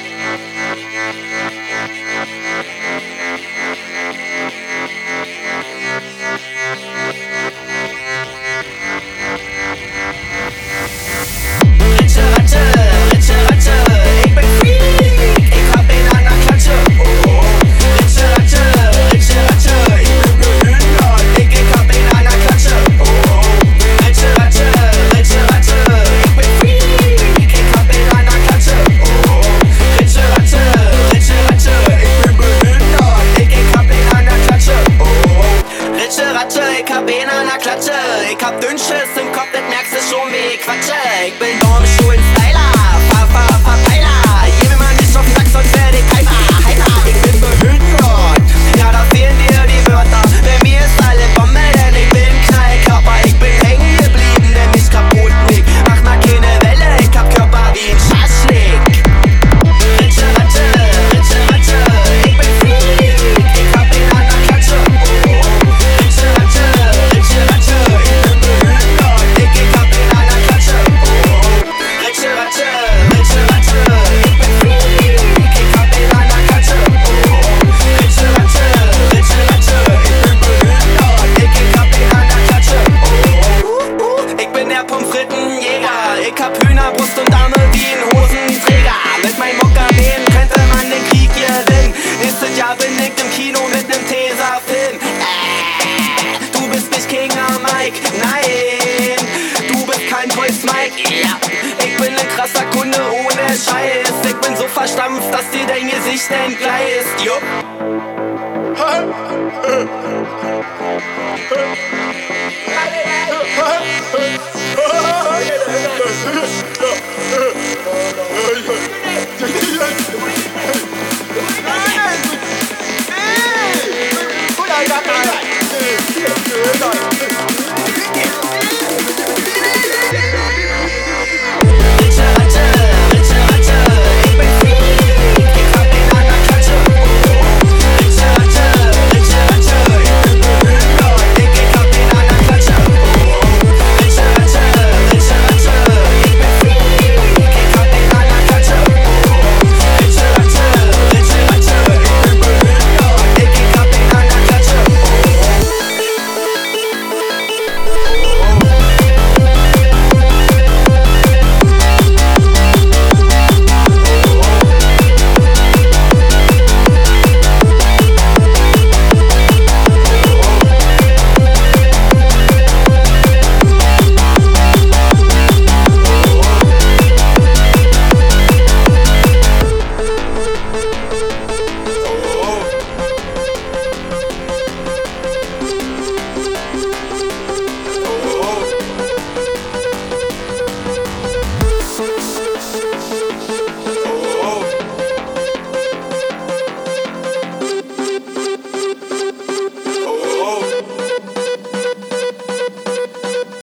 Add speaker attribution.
Speaker 1: Ich hab ihn an der Klatsche, ich hab Dünnschiss im Kopf, das merkst du schon, wie ich quatsche. Ich bin Normschulen-Styler, Verpeiler. Geh mir mal nicht auf den Sack, sonst werd ich Heimer. Ich bin behindert, ja da fehlen dir die Wörter. Bei mir ist alle Bombe, denn ich bin Knallkörper. Ich bin hängen geblieben, denn ich kaputt nicht. Mach mal keine Welle, ich hab Körper wie ein Schaschlik. Ritsche Ratsche, ich bin Freak, ich hab ihn an der Klatsche. Ritsche Ratsche, ich bin behindert, ich hab ihn an der Klatsche. Ritsche Ratsche, ich bin Freak, ich hab ihn an der Klatsche. Ritsche Ratsche, ich bin behindert, ich hab ihn an der Klatsche. Ich bin der Pommes Frittenjäger, ich hab Hühnerbrust und Arme wie ein Hosenträger. Mit meinem Mokka-Leben könnte man den Krieg gewinnen. Nächstes Jahr bin ich im Kino mit nem Tesafilm. Du bist nicht King Mike, nein, du bist kein Voice Mike. Ja. Ich bin ein krasser Kunde ohne Scheiß. Ich bin so verstampft, dass dir dein Gesicht entgleist. Jupp.